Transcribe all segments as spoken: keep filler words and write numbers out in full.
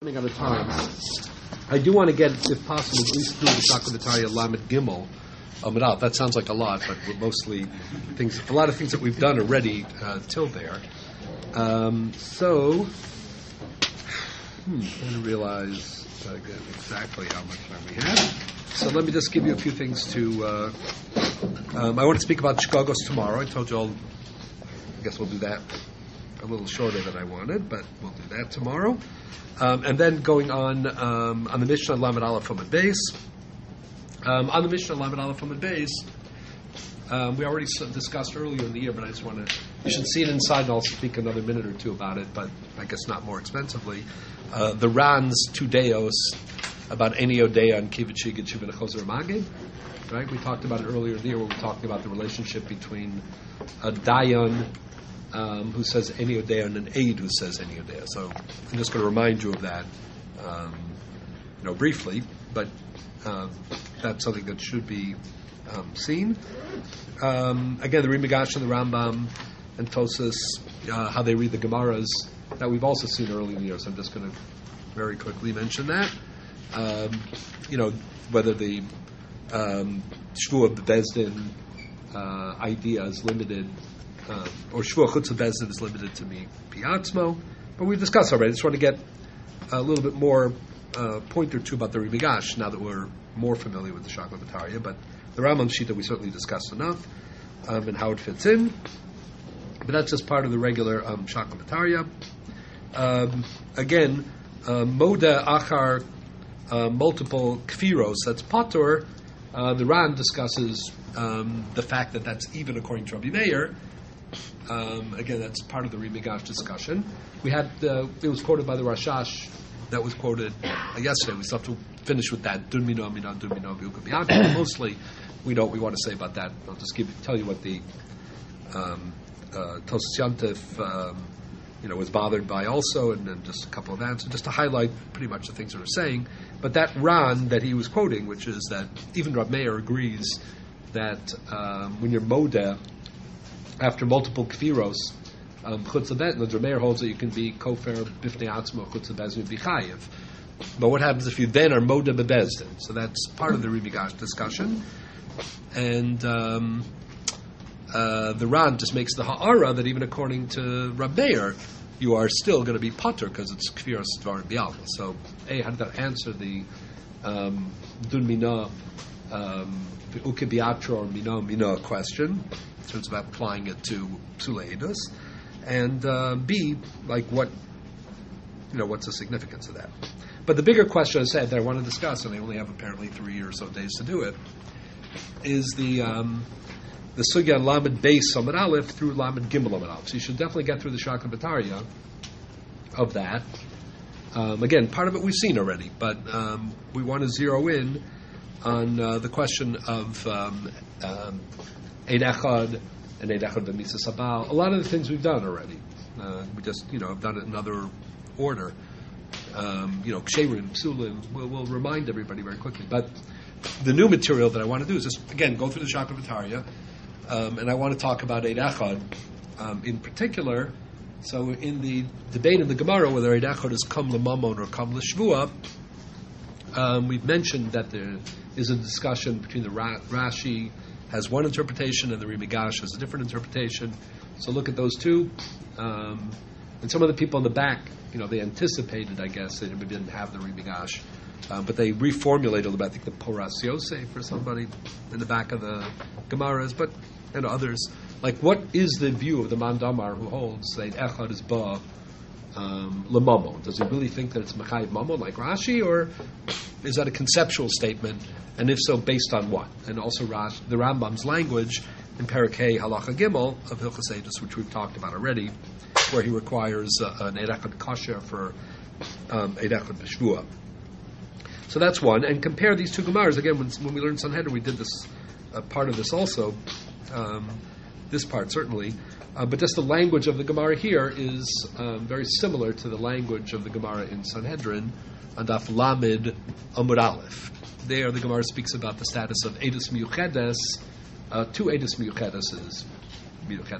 Running out of time. I do want to get, if possible, at least through the Shaklavitariya Lamed Gimel Amud Aleph. That sounds like a lot, but we're mostly things, a lot of things that we've done already uh, till there. Um, so, hmm, I didn't realize again exactly how much time we had. So let me just give you a few things to. Uh, um, I want to speak about Shkagos tomorrow. I told you all. I guess we'll do that a little shorter than I wanted, but we'll do that tomorrow. Um, and then going on um, on the Mishnah Lamed Aleph Amud Beis. Um, on the Mishnah Lamed Aleph Amud Beis, um, we already discussed earlier in the year, but I just want to. You should see it inside, and I'll speak another minute or two about it. But I guess not more expensively. Uh, the Ran's two deos about Eni Odea and Kivichi Getshuv and Choser Magid. Right, we talked about it earlier in the year, where we talked about the relationship between a Dayan Um, who says Eni Odea and an aide who says Eni Odea. So I'm just going to remind you of that, um, you know, briefly. But uh, that's something that should be um, seen. Um, again, the Rimigash and the Rambam and Tosas, uh, how they read the Gemaras, that we've also seen early in the year. So I'm just going to very quickly mention that. Um, you know, whether the um, Shvu of the Bezdin uh, idea is limited. Uh, or Shvuah Chutz Bezdin is limited to me Piatzmo, but we've discussed already. I just want to get a little bit more uh, point or two about the Rimigash now that we're more familiar with the Shaklavitariya. But the Rambam Shita we certainly discussed enough um, and how it fits in. But that's just part of the regular um, Shaklavitariya. Um, again, uh, Moda Achar uh, multiple Kfiros, that's Patur. Uh, the Ran discusses um, the fact that that's even according to Rabbi Meir. Um, again, that's part of the Rimigash discussion. We had uh, it was quoted by the Rashash that was quoted uh, yesterday. We still have to finish with that. Dun mino mino dun mino biukabiyanka. Mostly, we know what we want to say about that. I'll just give tell you what the um, uh, Tosas Yantif, um, you know, was bothered by also, and then just a couple of answers, just to highlight pretty much the things that we're saying. But that Ran that he was quoting, which is that even Rab Meir agrees that um, when you're modeh, after multiple kfiros, um, chutzabet, the Meir holds that you can be kofer bifnei atzmo chutzabezin bichayev. But what happens if you then are moda bebezdin? So that's part of the Rimigash discussion. And um, uh, the Ran just makes the ha'ara that even according to Rab Meir, you are still going to be patur because it's kfiros dvarim bialma. So, A, how did that answer the um, dun mina, um, the ukebiatra or mina mina question? In terms of applying it to Psula and uh, B, like what, you know, what's the significance of that? But the bigger question, I said, that I want to discuss, and they only have apparently three or so days to do it, is the um, the Sugya Lamed Beis Amud Aleph through Lamed Gimel Amud Aleph. So you should definitely get through the Shaklavitariya of that. Um, again, part of it we've seen already, but um, we want to zero in on uh, the question of um, um, Eid Echad and Eid Echad B'Misa Sabal. A lot of the things we've done already. Uh, we just, you know, have done it in other order. Um, you know, Ksherim, Psulim, we'll, we'll remind everybody very quickly. But the new material that I want to do is just, again, go through the Shaklavitariya, um, and I want to talk about Eid Echad um, in particular. So in the debate in the Gemara whether Eid Echad is Kam L'Mamon or Kam L'Shvuah, um, we've mentioned that there is a discussion between the Ra- Rashi has one interpretation and the Rimigash has a different interpretation. So look at those two. Um, and some of the people in the back, you know, they anticipated, I guess, they maybe didn't have the Rimigash, um, but they reformulated a little bit. I think the Poras Yosef for somebody in the back of the Gemaras, but and others. Like, what is the view of the Mandamar who holds that Echad is Ba um, L'Mamon? Does he really think that it's Mechayiv Mamon like Rashi, or is that a conceptual statement? And if so, based on what? And also Rash, the Rambam's language in Parakeh Halacha Gimel of Hilchos Eidos, which we've talked about already, where he requires uh, an Eid Echad Kasher for um, Eid Echad B'Shvuah. So that's one. And compare these two Gemaras. Again, when, when we learned Sanhedrin, we did this uh, part of this also. Um, this part, certainly. Uh, but just the language of the Gemara here is um, very similar to the language of the Gemara in Sanhedrin on Daf Lamed Amud Aleph. There, the Gemara speaks about the status of Eidos Miyuchedes, uh, two Eidos Miyuchedeses,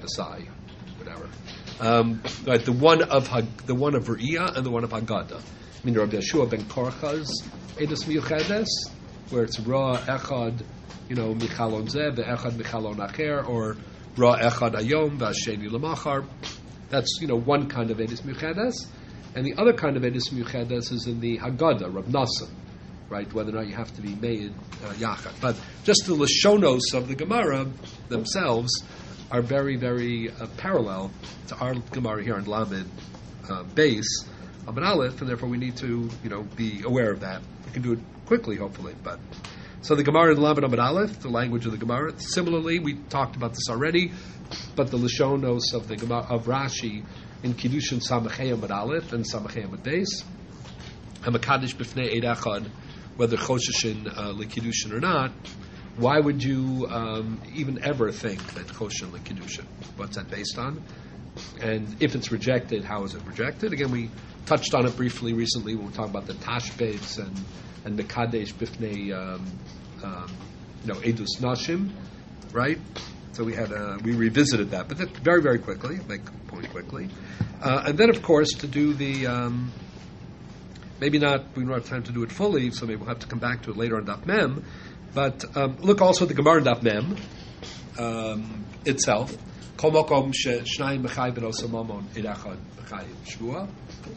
Miyuchedesai, whatever. Um, right, the one of Hag, the one of Re'iyah and the one of Haggadah. I mean, Rabbi Yeshua ben Korcha's Edus Miyuchedes, where it's Ra Echad, you know, Michalon Zeh, Echad Michalon Acher, or Ra Echad Ayom, Vasheni Lamachar. That's, you know, one kind of Edus Miyuchedes. And the other kind of Edus Miyuchedes is in the Haggadah, Rav Nassim, right? Whether or not you have to be made uh, Yachad. But just the Lashonos of the Gemara themselves are very, very uh, parallel to our Gemara here in Lamed uh, base, Amud Aleph, and therefore we need to, you know, be aware of that. We can do it quickly, hopefully. But so the Gemara in Lamed Amud Aleph, the language of the Gemara. Similarly, we talked about this already, but the Lashonos of the Gemara of Rashi in Kiddushin Samachei Amud Aleph and Samachei Amud Beis, Hamakadish B'fnei Eid Echad, whether Choshishin uh, L'Kiddushin or not. Why would you um, even ever think that Choshen L'Kiddushin? What's that based on? And if it's rejected, how is it rejected? Again, we touched on it briefly recently when we were talking about the Tashbetz and and Mekadesh Bifnei, um, um, you know, Edus Nashim, right? So we had uh, we revisited that, but that very very quickly, make a point quickly, uh, and then of course to do the um, maybe not we don't have time to do it fully, so maybe we'll have to come back to it later on Daf Mem. But um, look also at the Gemara in Daf Mem um, itself. Kol makom shnayim b'chai b'nosa mamon edachad b'chai shvua.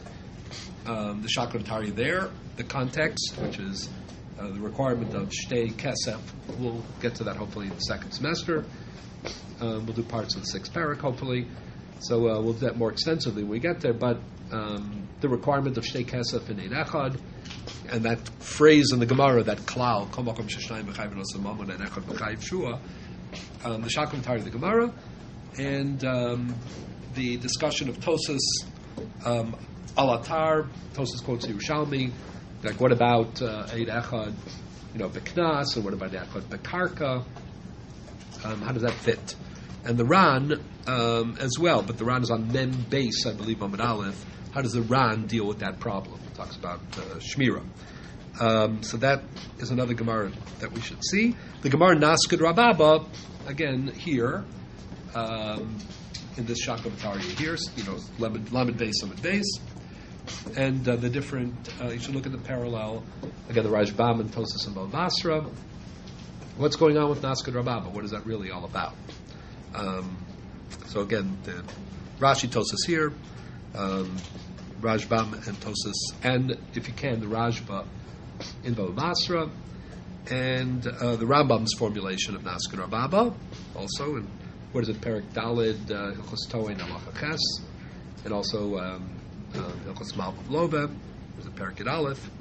The Shakra Tari there, the context, which is uh, the requirement of shtei kesef. We'll get to that hopefully in the second semester. Um, we'll do parts of the sixth parak hopefully. So uh, we'll do that more extensively when we get there. But um, the requirement of shtei kesef in Eid Echad, and that phrase in the Gemara, that klal, kol makom shnayim b'chai b'nosa mamon edachad b'chai shvua, um, the Shakra Tari of the Gemara. And um, the discussion of Tosas um, Alatar, Tosas quotes Yerushalmi, like what about uh, Eid Echad, you know, B'Knas, and what about Echad B'Karka? Um, how does that fit? And the Ran um, as well, but the Ran is on Mem base, I believe, Amud Aleph. How does the Ran deal with that problem? It talks about uh, Shmira. Um, so that is another Gemara that we should see. The Gemara Naskid Rababa, again, here, Um, in this Shakra Batari here, you know, Lamed, Lamed base, Lamed base, and uh, the different, uh, you should look at the parallel, again, the Rajbam and Tosas and Bava Basra. What's going on with Naskid Rababa? What is that really all about? Um, so again, the Rashi Tosas here, um, Rajbam and Tosas, and if you can, the Rajba in Bava Basra, and uh, the Rambam's formulation of Naskid Rababa, also, and what is it? Perik Dalid, Hilchos Toin Halacha Ches, and also um, uh, Hilchos Malvav Love. There's a Perik Yud Aleph.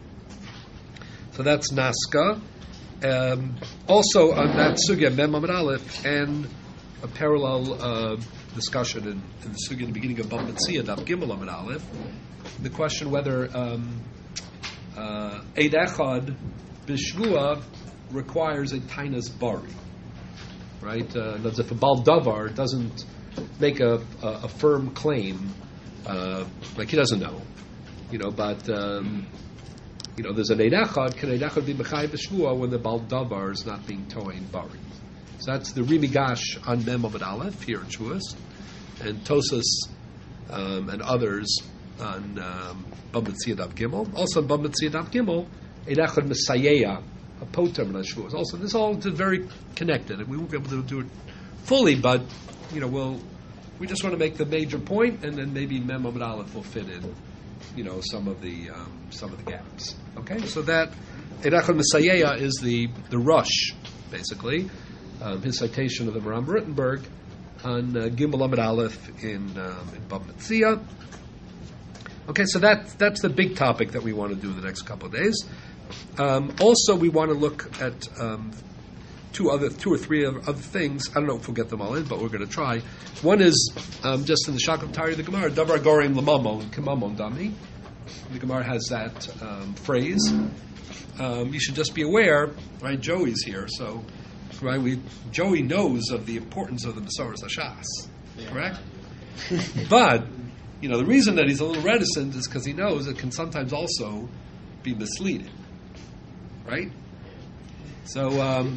So that's Naska. Um, also on that sugya Mem Amud Aleph, and a parallel uh, discussion in, in the sugya in the beginning of Bava Metzia, Daf Gimel Amud Aleph, the question whether um, uh, Eid Echad B'Shvua requires a Tainas Bari. Right? Uh, that's if a Baal Davar doesn't make a, a, a firm claim, uh, like he doesn't know, you know, but, um, you know, there's an Eid Echad, can Eid Echad be B'chai B'Shvua when the Baal Davar is not being Toin Bari? So that's the Rimigash on Mem Amud Aleph here in Shavuos, and Tosas um, and others on um, Bava Metzia Daf Gimel. Also on Bava Metzia Daf Gimel, Eid Echad Messiah, a potem and Shavuos. Also, this all is very connected, and we won't be able to do it fully, but you know, we'll we just want to make the major point, and then maybe Mem Amud Aleph will fit in, you know, some of the um, some of the gaps. Okay, so that Eid Echad Messiah is the the rush, basically, um, his citation of the Maram Rittenberg on uh, Gimel Amud Aleph in um, in Bava Metzia. Okay, so that that's the big topic that we want to do the next couple of days. Um, also, we want to look at um, two other, two or three other things. I don't know if we'll get them all in, but we're going to try. One is um, just in the Shakra Tari of the Gemara, Davar Gorim Lamamon Kimamon Dami. The Gemara has that um, phrase. Um, you should just be aware, right? Joey's here, so right. We Joey knows of the importance of the Masoras Hashas, yeah. Correct? But you know the reason that he's a little reticent is because he knows it can sometimes also be misleading. Right? So,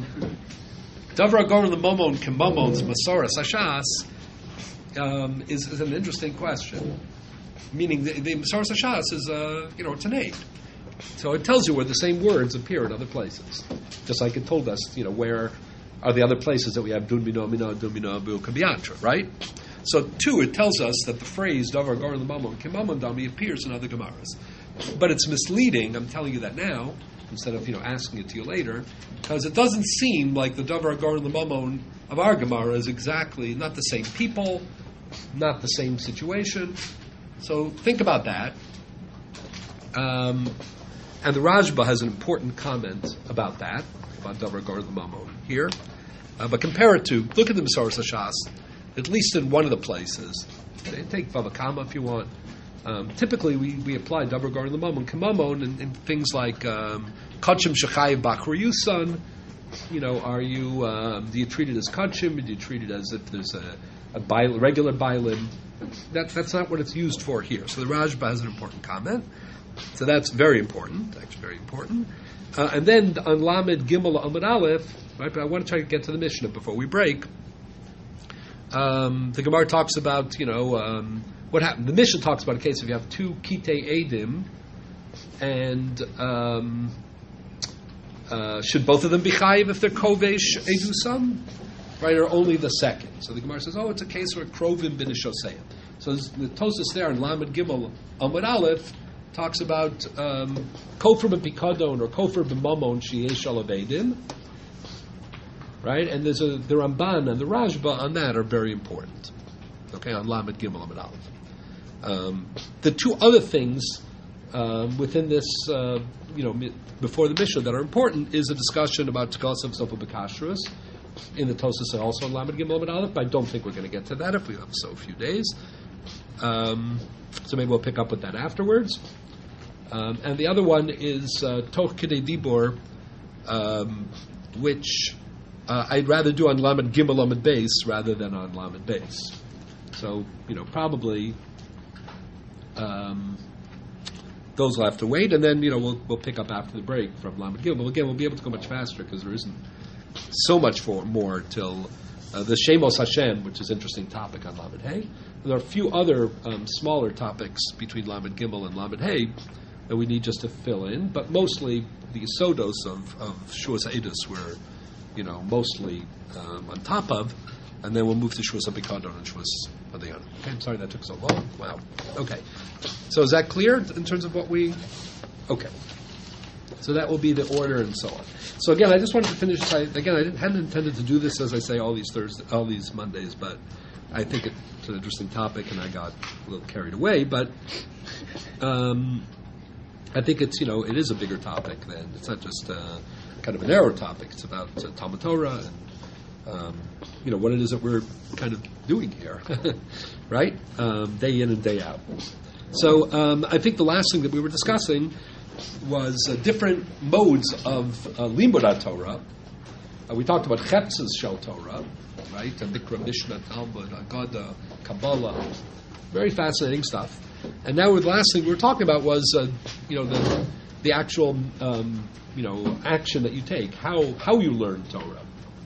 Davar Gorim Lamamon Kimamon's Masoras Hashas is, is an interesting question. meaning the, the Masaras HaShas is, uh, you know, it's an aid. So it tells you where the same words appear in other places. Just like it told us, you know, where are the other places that we have Dun Bino Mina, Dun Bino Abu Kabiyatra, right? So, two, it tells us that the phrase Davar Gar L'Mamon Kimamon Dami appears in other Gemaras. But it's misleading, I'm telling you that now, instead of, you know, asking it to you later, because it doesn't seem like the Davar Gar L'Mamon of our Gemara is exactly not the same people, not the same situation. So think about that. Um, and the Rajba has an important comment about that, about Davar Gar L'Mamon here. Uh, but compare it to, look at the Masaras HaShas, at least in one of the places. Take Bava Kama if you want. Um, typically, we, we apply Davar Gar L'Mamon Kamamon in, in things like Kachim Shechayev Bachur Yusan. You know, are you um, do you treat it as Kachim? Do you treat it as if there's a, a bil- regular Bilim? That, that's not what it's used for here. So the Rajba has an important comment. So that's very important. That's very important. Uh, and then on Lamed Gimel Amud Aleph, right? But I want to try to get to the Mishnah before we break. Um, the Gemara talks about, you know, um, what happened. The Mishnah talks about a case if you have two Kitei Edim, and um, uh, should both of them be Chayiv if they're Kovesh Edusam, right, or only the second? So the Gemara says, oh, it's a case where Krovim bin Shoseyim. So the Tosas there in Lamed Gimel Amud Aleph talks about um, Kofar ben Pikadon or Kofar ben Mamon Sheyesh Alav Edim. Right, and there's a the Ramban and the Rajba on that are very important. Okay, on Lamed Gimel Amud Aleph. Um, the two other things um, within this, uh, you know, mi- before the Mishnah that are important is a discussion about Tkasav Sofa Bekashrus in the Tosas and also on Lamed Gimel Amud Aleph. But I don't think we're going to get to that if we have so few days. Um, so maybe we'll pick up with that afterwards. Um, and the other one is uh, Toch Kidei Dibor, um, which. Uh, I'd rather do on Lamed Gimel Lamed Beis rather than on Lamed Beis. So, you know, probably um, those will have to wait, and then, you know, we'll we'll pick up after the break from Lamed Gimel. Again, we'll be able to go much faster because there isn't so much for more till uh, the Shemos Hashem, which is an interesting topic on Lamed Hey. There are a few other um, smaller topics between Lamed Gimel and Lamed Hey that we need just to fill in, but mostly the Sodos of, of Shuas Edus were, you know, mostly um, on top of, and then we'll move to Shvus HaPikadon and Shvus HaDayan. Okay, I'm sorry that took so long. Wow. Okay. So is that clear in terms of what we... Okay. So that will be the order and so on. So again, I just wanted to finish... I, again, I didn't, hadn't intended to do this, as I say, all these Thursday, all these Mondays, but I think it's an interesting topic, and I got a little carried away, but um, I think it's, you know, it is a bigger topic than... It's not just... Uh, kind of a narrow topic. It's about uh, Talmud Torah and um, you know what it is that we're kind of doing here, right? Um, day in and day out. So um, I think the last thing that we were discussing was uh, different modes of uh, Limud Torah. Uh, we talked about Chetzes Shel Torah, right? And Mikra, Mishnah, Talmud, Agada, Kabbalah, very fascinating stuff. And now the last thing we were talking about was uh, you know the the actual um, you know, action that you take, how how you learn Torah.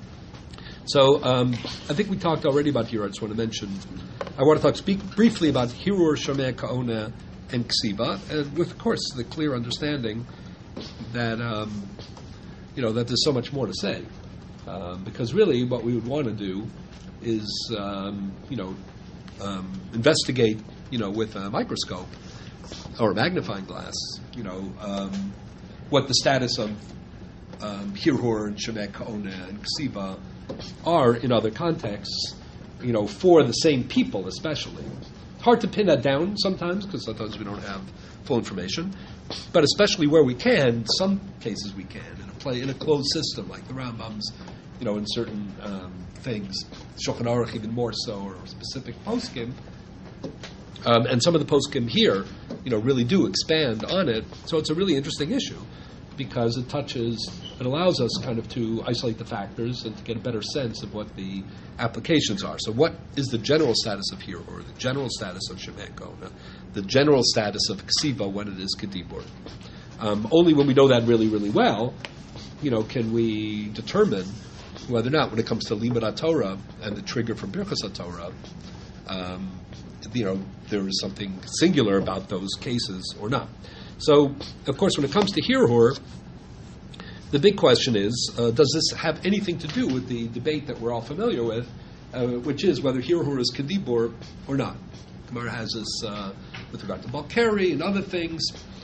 So um, I think we talked already about here. I just want to mention, I want to talk speak briefly about Hirur, Shomeh, Ka'ona, and Ksiva, and with, of course, the clear understanding that um, you know that there's so much more to say, um, because really what we would want to do is um, you know um, investigate you know with a microscope or a magnifying glass, you know. Um, what the status of um, Hirhur and Shemeh Ka'ona and Ksiva are in other contexts, you know, for the same people especially. It's hard to pin that down sometimes because sometimes we don't have full information, but especially where we can, some cases we can, in a play in a closed system like the Rambam's, you know, in certain um, things, Shulchan Aruch even more so, or specific poskim. Um, and some of the poskim here, you know, really do expand on it. So it's a really interesting issue because it touches, it allows us kind of to isolate the factors and to get a better sense of what the applications are. So what is the general status of here, or the general status of Shemeh Ka'ona, the general status of Ksiva when it is Kedibur? Um, only when we know that really, really well, you know, can we determine whether or not, when it comes to Limud Torah and the trigger for Birchas HaTorah, um, you know, there is something singular about those cases or not. So, of course, when it comes to Hirhur, the big question is, uh, does this have anything to do with the debate that we're all familiar with, uh, which is whether Hirhur is Kedibur or not? Gemara has this uh, with regard to Balkari and other things.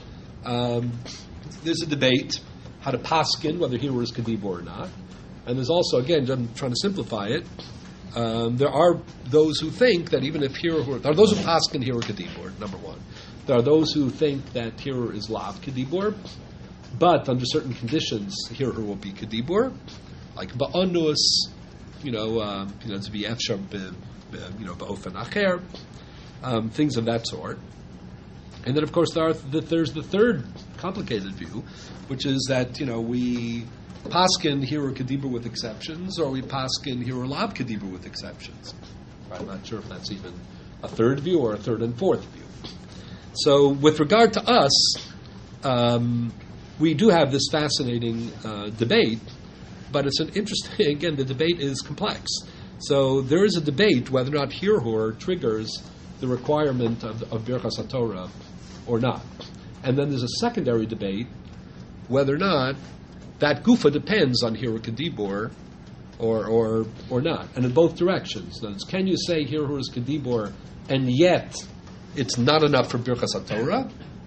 Um, there's a debate how to paskin, whether Hirhur is Kedibur or not. And there's also, again, I'm trying to simplify it, um, there are those who think that even if Hirhur, there are those who paskin Hirhur Kedibur, number one. There are those who think that Hirhur is Lav Kedibur, but under certain conditions, Hirhur will be Kedibur, like Ba'anus, you know, uh, you know, to be Efshar, you know, Ba'ofen Acher, um, things of that sort. And then, of course, there are th- there's the third complicated view, which is that, you know, we paskin Hirhur Kedibur with exceptions, or we paskin Hirhur Lav Kedibur with exceptions. I'm not sure if that's even a third view or a third and fourth view. So, with regard to us, um, we do have this fascinating uh, debate, but it's an interesting, again, the debate is complex. So there is a debate whether or not Hirhur triggers the requirement of, of Birchas HaTorah or not. And then there's a secondary debate whether or not that Gufa depends on Hirhur Kedibur or, or, or not, and in both directions. That is, can you say Hirhur is Kedibur and yet it's not enough for Birchas HaTorah?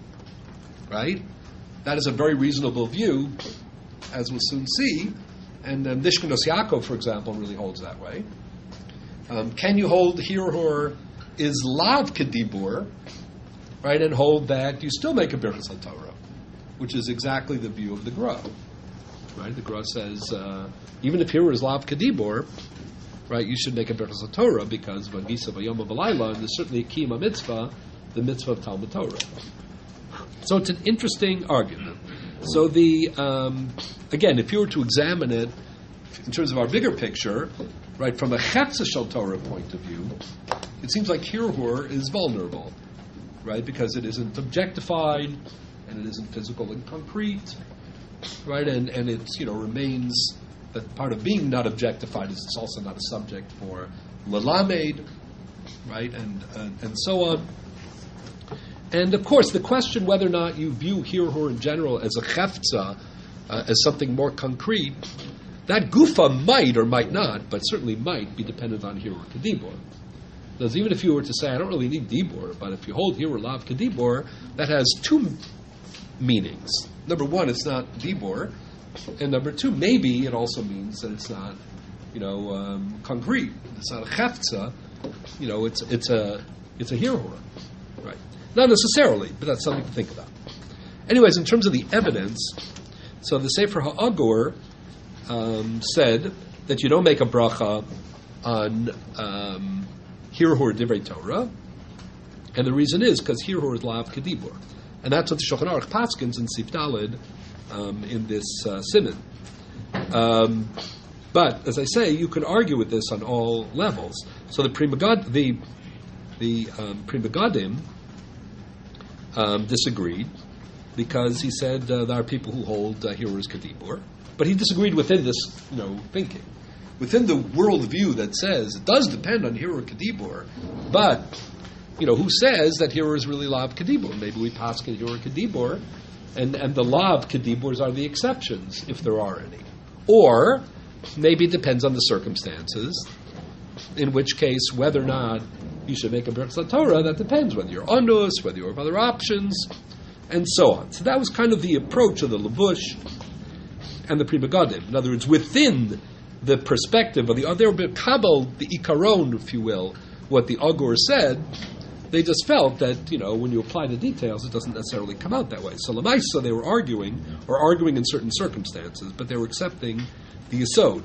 Right? That is a very reasonable view, as we'll soon see. And um, Nishkanos Yaakov, for example, really holds that way. Um, can you hold Hirhur is Lav Kedibur, right, and hold that you still make a Birchas HaTorah, which is exactly the view of the Gra. Right? The Gra says, uh, even if Hirhur is Lav Kedibur, right, you should make a Birchas HaTorah because Vagisa Vayom V'Layla, and there's certainly a Kiyum mitzvah, the mitzvah of Talmud Torah. So it's an interesting argument. So the um, again, if you were to examine it in terms of our bigger picture, right, from a Chetza Shel Torah point of view, it seems like Hirhur is vulnerable, right, because it isn't objectified and it isn't physical and concrete, right, and and it you know remains that part of being not objectified is it's also not a subject for lelamed, right, and and, and so on. And of course, the question whether or not you view Hirhur in general as a chefza, uh, as something more concrete, that gufa might or might not, but certainly might be dependent on Hirhur Kedibur. Because even if you were to say, I don't really need Dibur, but if you hold Hirhur Lav Kedibur, that has two meanings. Number one, it's not Dibur, and number two, maybe it also means that it's not, you know, um, concrete. It's not a chefza. You know, it's it's a it's a Hirhur, right? Not necessarily, but that's something to think about. Anyways, in terms of the evidence, so the Sefer HaAgur um, said that you don't make a bracha on um, Hirhur Divrei Torah, and the reason is because Hirhur is Lav Kedibur, and that's what the Shulchan Aruch paskins in Sif Daled um, in this uh, siman. Um, but as I say, you can argue with this on all levels. So the Pri Megad, the the um, Pri Megadim Um, disagreed because he said uh, there are people who hold uh, Hirhur is Kedibur, but he disagreed within this, you know, thinking, within the worldview that says it does depend on Hirhur Kedibur, but you know, who says that Hirhur is really Lav Kedibur? Maybe we paskin Hirhur Kedibur, and and the Lav Kediburs are the exceptions if there are any, or maybe it depends on the circumstances. In which case, whether or not you should make a Birchas HaTorah, that depends whether you're onus, whether you have other options, and so on. So that was kind of the approach of the Levush and the Pri Megadim. In other words, within the perspective of the they were kabel, the ikaron, if you will, what the Agur said, they just felt that, you know, when you apply the details, it doesn't necessarily come out that way. So Lamaisa, they were arguing, or arguing in certain circumstances, but they were accepting the Yesod.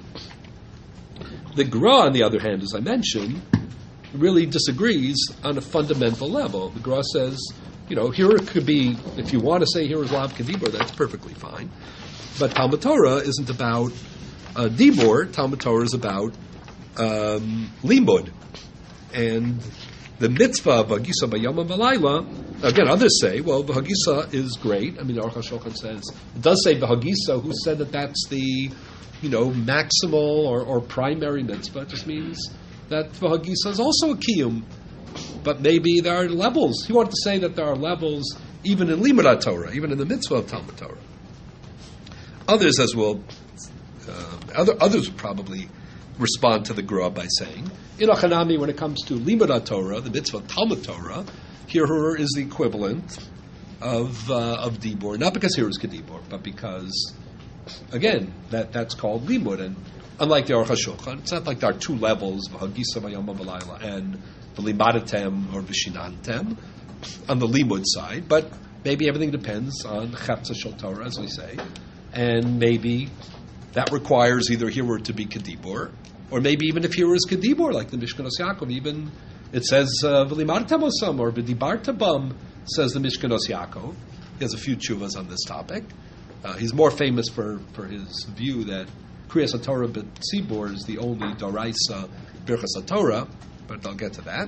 The Gra, on the other hand, as I mentioned, really disagrees on a fundamental level. The Gra says, you know, here it could be, if you want to say here is Lav Kedibur, that's perfectly fine. But Talmud Torah isn't about uh, Dibur. Talmud Torah is about um, Limud. And the mitzvah of Hagisa B'Yom V'Layla, again, others say, well, the Hagisa is great. I mean, the Aruch HaShulchan says, it does say the Hagisa, who said that that's the, you know, maximal or, or primary mitzvah. It just means that the Hagisa is also a kiyum, but maybe there are levels. He wanted to say that there are levels even in Limud Torah, even in the mitzvah of Talmud Torah. Others, as will, uh, other others would probably respond to the Gra by saying, in Achanami, when it comes to Limud Torah, the mitzvah of Talmud Torah, Hirhur is the equivalent of uh, of Dibur, not because Hirhur is Kedibur, but because, again, that that's called Limud, and unlike the Aruch HaShulchan, it's not like there are two levels, V'hagisa v'yom v'layla, and V'limadatem or V'shinantem, on the Limud side, but maybe everything depends on Chepsa Shel Torah, as we say, and maybe that requires either Hirhur to be Kedibur, or maybe even if Hirhur is Kedibur, like the Mishkanos Yaakov, even it says V'limadatem osam, or V'dibartabam, says the Mishkanos Yaakov. He has a few tshuvas on this topic. Uh, he's more famous for, for his view that Kriyas HaTorah B'tzibur is the only Doraisa Birchas HaTorah, but I'll get to that.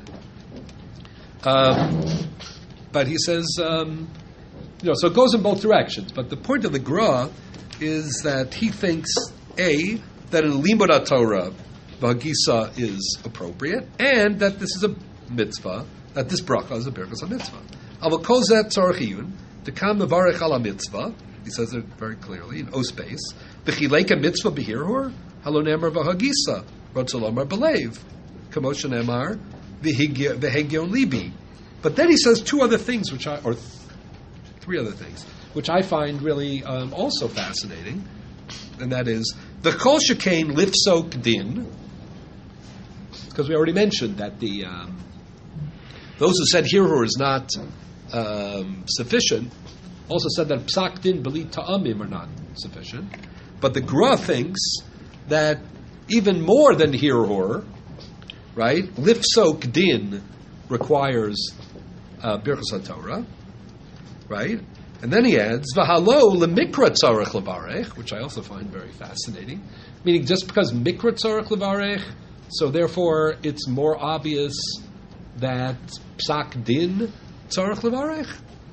Um, but he says, um, you know, so it goes in both directions. But the point of the Gra is that he thinks, A, that in Limud Torah, V'hagisa is appropriate, and that this is a mitzvah, that this bracha is a Birchas HaMitzvah. Avakol zeh tzarich iyun, Dekam mevarech ala mitzvah, he says it very clearly in O space, B'chileka mitzvah b'hirhur, halo nemar v'hagisa, rotzolomar b'leiv, kamosha nemar, v'hegyon libi. But then he says two other things, which I, or th- three other things, which I find really um, also fascinating, and that is, the kol shekain lifsok din, because we already mentioned that the, um, those who said hirhur is not um, sufficient, also said that psak din b'li ta'amim are not sufficient. But the Gra thinks that even more than hirhur, right? Lifsok din requires uh, Birchas HaTorah, right? And then he adds v'halo lemikra tzarech levarech, which I also find very fascinating. Meaning, just because mikra tzarech levarech, so therefore it's more obvious that psak din tzarech levarech,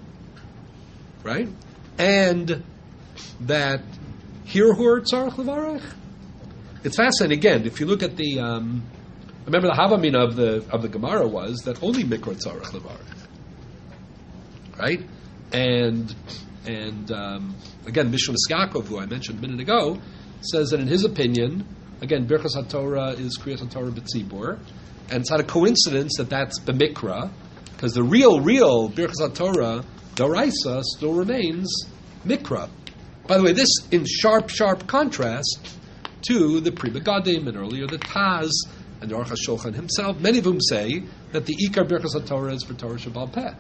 right? And that hirhur tzarech levarech. It's fascinating. Again, if you look at the, um, remember the Havamina of the of the Gemara was that only mikra tzarech levarech, right? And and um, again, Mishkanos Yaakov, who I mentioned a minute ago, says that in his opinion, again, Birchas HaTorah is Kriyas HaTorah B'tzibur, and it's not a coincidence that that's b'mikra, because the real, real Birchas HaTorah Doraisa still remains mikra. By the way, this in sharp, sharp contrast to the Pri Megadim and earlier the Taz and the Aruch HaShulchan himself. Many of whom say that the Ikar Birchas HaTorah is for Torah Shebal Peh.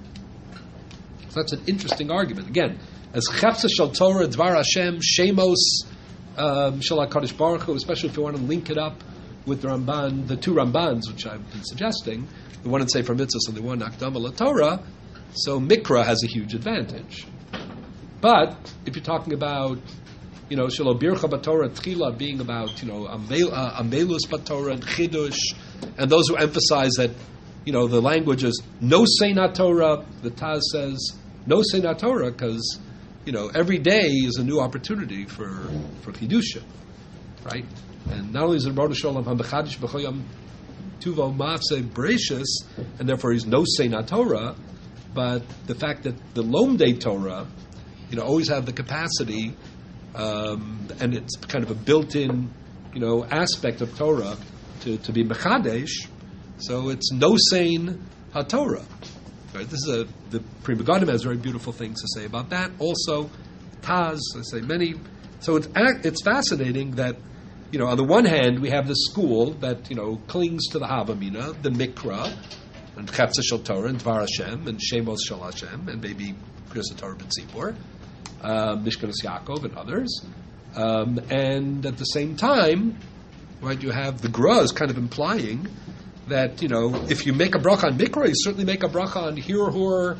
So that's an interesting argument. Again, as Chepsa Shel Torah, Dvar Hashem, Shemos um, Shel HaKadosh Baruch Hu, especially if you want to link it up with the Ramban, the two Rambans, which I've been suggesting, the one in Sefer Mitzvos and the one Akdama LaTorah, so Mikra has a huge advantage. But if you're talking about, you know, Shelo Bircha B'Torah Tchila being about, you know, Amelus B'Torah and Chidush, and those who emphasize that, you know, the language is no Seinat Torah, the Taz says no Seinat Torah because, you know, every day is a new opportunity for for Chidushim, right? And not only is it Rebbeinu Shalom HaMechadish B'Choyam Tuvo Ma'aseh Bereshis, and therefore he's no Seinat Torah, but the fact that the Lomdei Torah, you know, always have the capacity, um, and it's kind of a built-in, you know, aspect of Torah to, to be Mechadesh, so it's no Sein HaTorah. Right? This is a, the Pri Megadim has very beautiful things to say about that. Also, Taz, I say many. So it's it's fascinating that, you know, on the one hand we have this school that, you know, clings to the Havamina, the Mikra, and Chepsa Shel Torah, and Dvar Hashem, and Shemos Shel Hashem, and maybe Kriyas HaTorah B'tzibur, uh, Mishkanos Yaakov, and others. Um, and at the same time, right, you have the Gra is kind of implying that, you know, if you make a bracha on Mikra, you certainly make a bracha on Hirhur,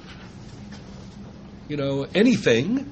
you know, anything,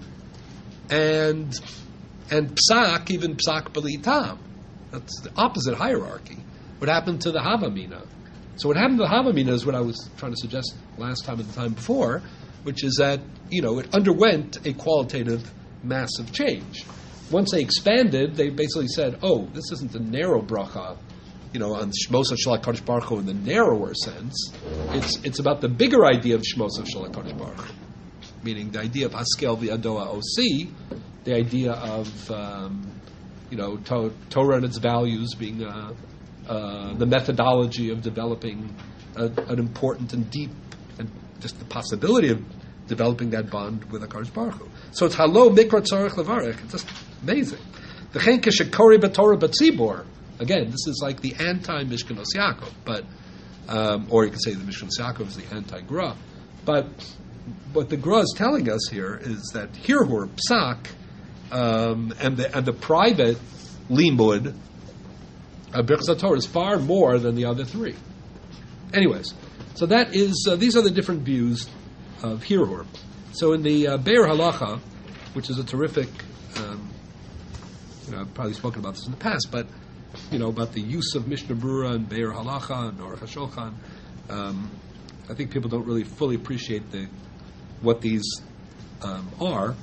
and and Psak, even Psak B'li Tam. That's the opposite hierarchy. What happened to the Havamina? So what happened to the Havamina is what I was trying to suggest last time and the time before, which is that, you know, it underwent a qualitative, massive change. Once they expanded, they basically said, oh, this isn't a narrow bracha you know, on Shmos Shel HaKadosh Baruch Hu in the narrower sense. It's it's about the bigger idea of Shmos Shel HaKadosh Baruch Hu, meaning the idea of Haskel V'Adoa Osi, the idea of um, you know to, Torah and its values being uh, uh, the methodology of developing a, an important and deep and just the possibility of developing that bond with HaKadosh Baruch Hu. So it's Halo Mikra Tzarech Levarech. It's just amazing. The Chen Keshekori B'Torah B'Tzibor. Again, this is like the anti-Mishkanos Yaakov, but um, or you could say the Mishkanos Yaakov is the anti-Gra. But what the Gra is telling us here is that Hirhur Psak um, and the and the private limud of Birchas Torah is far more than the other three. Anyways, so that is uh, these are the different views of Hirhur. So in the uh, Be'er Halacha, which is a terrific, um, you know, I've probably spoken about this in the past, but you know about the use of Mishnah Berurah and Be'er Halacha and Aruch HaShulchan. Um, I think people don't really fully appreciate the what these um, are.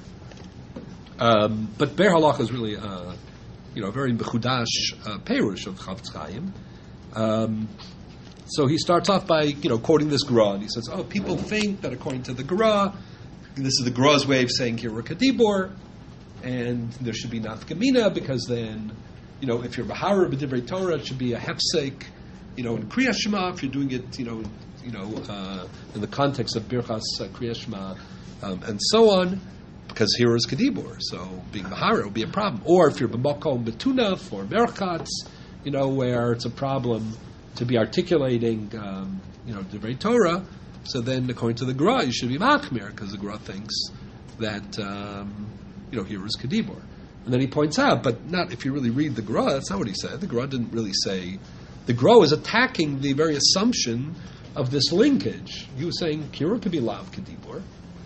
Um, but Be'er Halacha is really, uh, you know, a very mechudash uh, perush of Chafetz Chaim. Um, so he starts off by, you know, quoting this Gra, and he says, "Oh, people think that according to the Gra, this is the Gra's way of saying Hirur Kadibor, and there should be nafkamina because then, you know, if you're Bahara B'divrei Torah, it should be a hefsek, you know, in Kriyas Shema. If you're doing it, you know, you know, uh, in the context of Birchas uh, Kriyas Shema, um, and so on, because here is Kadibor, so being Bahara would be a problem. Or if you're B'makom Betunaf or Merchatz, you know, where it's a problem to be articulating, um, you know, Divrei Torah, so then according to the Gra, you should be Machmir, because the Gra thinks that, um, you know, here is Kadibor. And then he points out, but not if you really read the Gra, that's not what he said. The Gra didn't really say. The Gra is attacking the very assumption of this linkage. He was saying Kira could be Lav Kadibor,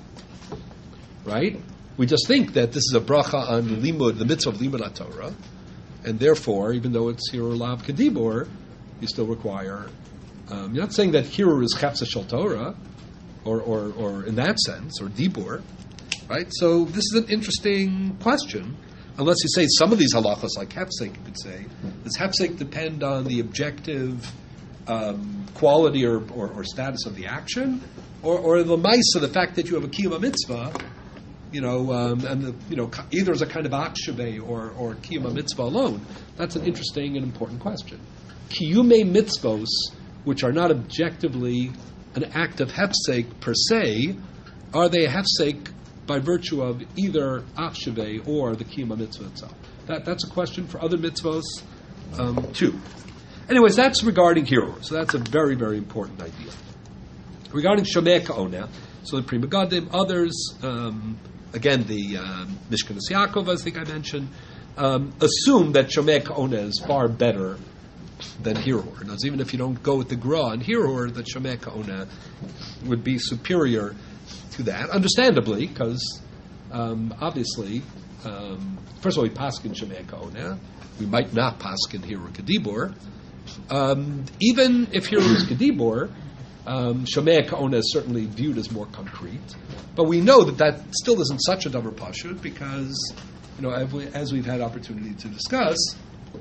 right? We just think that this is a bracha on limud, the mitzvah of limud HaTorah, and therefore, even though it's Hirur Lav Kadibor, you still require. Um, you're not saying that Hirur is Chafetz Shel Torah, or, or, or in that sense, or Dibor, right? So this is an interesting question. Unless you say some of these halachas, like hefsek, you could say, does hefsek depend on the objective um, quality or, or, or status of the action, or, or the mice of the fact that you have a kiyum mitzvah, you know, um, and the, you know, either as a kind of akshaveh or or kiyum mitzvah alone? That's an interesting and important question. Kiyume mitzvos, which are not objectively an act of hefsek per se, are they a hefsek by virtue of either Achshaveh or the Kiyum mitzvah itself? That, that's a question for other mitzvahs, um, too. Anyways, that's regarding Hirur. So that's a very, very important idea. Regarding Shomei Ka'oneh, so the Pri Megadim, others, um, again, the um, Mishkanos Yaakov, I think I mentioned, um, assume that Shomei Ka'oneh is far better than Hirur. Now, even if you don't go with the Gra and Hirur, that Shomei Ka'oneh would be superior to that, understandably, because um, obviously, um, first of all, we paskin Shomei Ka'oneh. We might not paskin Hirur Kadibor. Um, even if Hirur is Kadibor, um, Shomei Ka'oneh is certainly viewed as more concrete. But we know that that still isn't such a davar pashut because, you know, as, we, as we've had opportunity to discuss,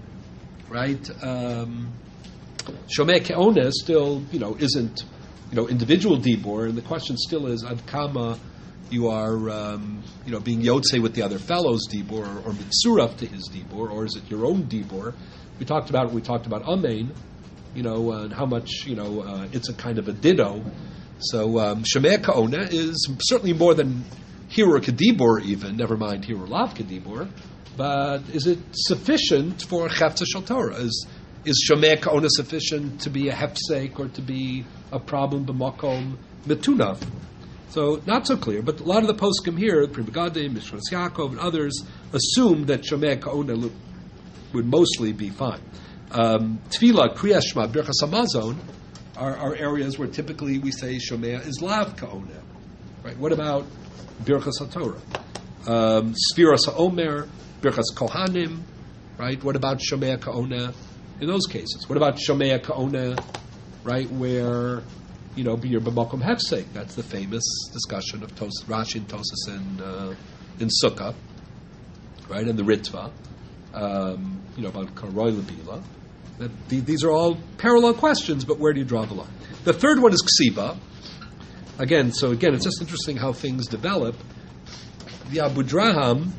right? Um, Shomei Ka'oneh still, you know, isn't, you know, individual dibor, and the question still is ad kama you are, um, you know, being yotze with the other fellows dibor, or, or mitzuraf to his dibor, or is it your own dibor? We talked about we talked about amen, you know, uh, and how much, you know, uh, it's a kind of a ditto. So um, Shomei Ka'oneh is certainly more than Hirur Kadibor, even never mind Hirur Lav Kadibor. But is it sufficient for Chafetz Shel Torah? Is Is Shomei Ka'oneh sufficient to be a hefsek or to be a problem b'makom metunaf? So not so clear. But a lot of the poskim here, Pri Megadim, Mishkanos Yaakov, and others assume that Shomei Ka'oneh would mostly be fine. Um, Tefillah, Kriyas Shema, Birchas Hamazon are, are areas where typically we say Shomei is Lav Ka'oneh. Right? What about Birchas HaTorah? Um, Sfiras HaOmer, Birchas Kohanim. Right? What about Shomei Ka'oneh in those cases? What about Shomei Ka'oneh, right, where, you know, be your b'makom hefsek? That's the famous discussion of Tos, Rashi and Tosas in, uh, in Sukkah, right, and the Ritva, um, you know, about Karoi Labila. That the, these are all parallel questions, but where do you draw the line? The third one is ksiva. Again, so again, it's just interesting how things develop. The Abu Draham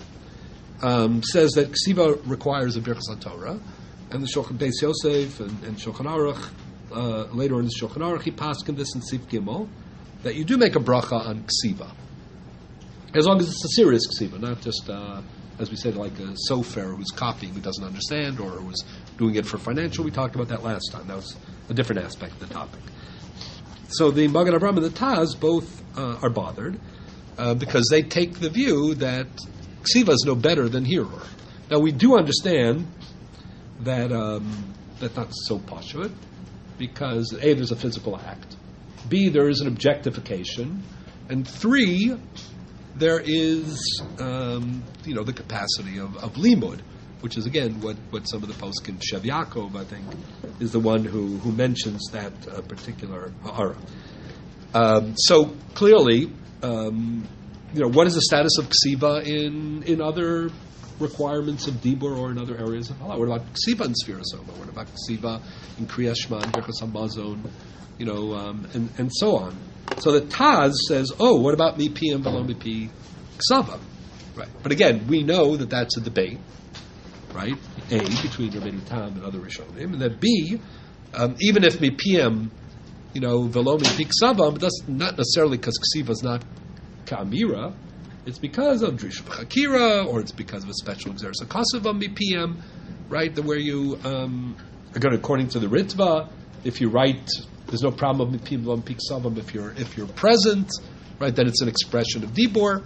um, says that ksiva requires a birchas HaTorah, and the Shulchan Beis Yosef and, and Shulchan Aruch, uh, later in the Shulchan Aruch, he paskin this in Sif Gimel, that you do make a bracha on ksiva, as long as it's a serious ksiva, not just, uh, as we said, like a sofer who's copying who doesn't understand, or who's doing it for financial. We talked about that last time. That was a different aspect of the topic. So the Magen Avraham and the Taz both uh, are bothered uh, because they take the view that ksiva is no better than hirur. Now we do understand that um, that's not so pashut, because A, there's a physical act, B, there is an objectification, and three, there is um, you know the capacity of, of limud, which is again what, what some of the poskim, Shev Yaakov, I think, is the one who, who mentions that uh, particular ha'ara. Um, so clearly, um, you know, what is the status of ksiva in in other requirements of dibur or in other areas of halal? What about ksiva in Sfira Soma? What about ksiva in Kriyas Shema, in Birchas Hamazon, you know, um, and and so on? So the Taz says, oh, what about mi pi and velo mi pi ksava? Right. But again, we know that that's a debate, right? A, between Rabbeinu Tam and other Rishonim, and then B, um, even if mi piem, you know, velo mi pi ksava, but that's not necessarily because ksiva is not ka'amira. It's because of Drisha B'Chakira, or it's because of a special Xeris HaKasav on B P M, right? The, where you, um, again, according to the Ritva, if you write, there's no problem with P M L P Ksavam if you're if you're present, right? Then it's an expression of Dibor.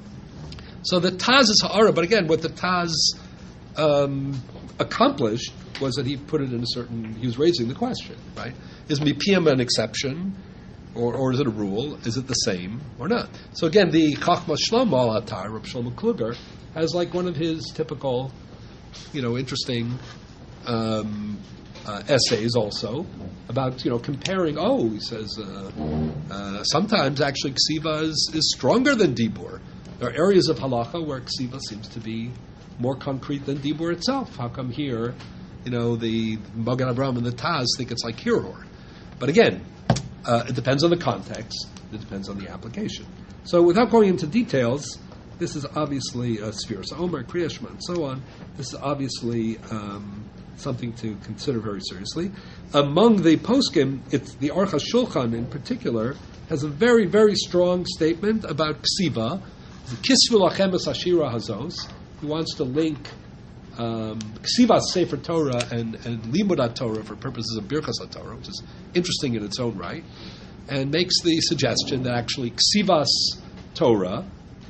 So the Taz is Ha'ara, but again, what the Taz um, accomplished was that he put it in a certain, he was raising the question, right? Is Mi P M an exception? Or, or is it a rule? Is it the same or not? So again, the Chachma Shlomo al Atar, Reb Shlomo Kluger, has like one of his typical, you know, interesting um, uh, essays also about, you know, comparing. Oh, he says uh, uh, sometimes actually ksiva is, is stronger than dibur. There are areas of halacha where ksiva seems to be more concrete than dibur itself. How come here, you know, the Magen Avraham and the Taz think it's like hirur? But again, Uh, it depends on the context. It depends on the application. So without going into details, this is obviously a sphere. So Omer, Kriya Shema, and so on. This is obviously um, something to consider very seriously. Among the poskim, it's the Aruch HaShulchan in particular has a very, very strong statement about ksiva. Kisvu lachem es hashira hazos. He wants to link um, ksiva sefer Torah and, and limud Torah for purposes of birchas Torah, which is interesting in its own right, and makes the suggestion that actually ksivas Torah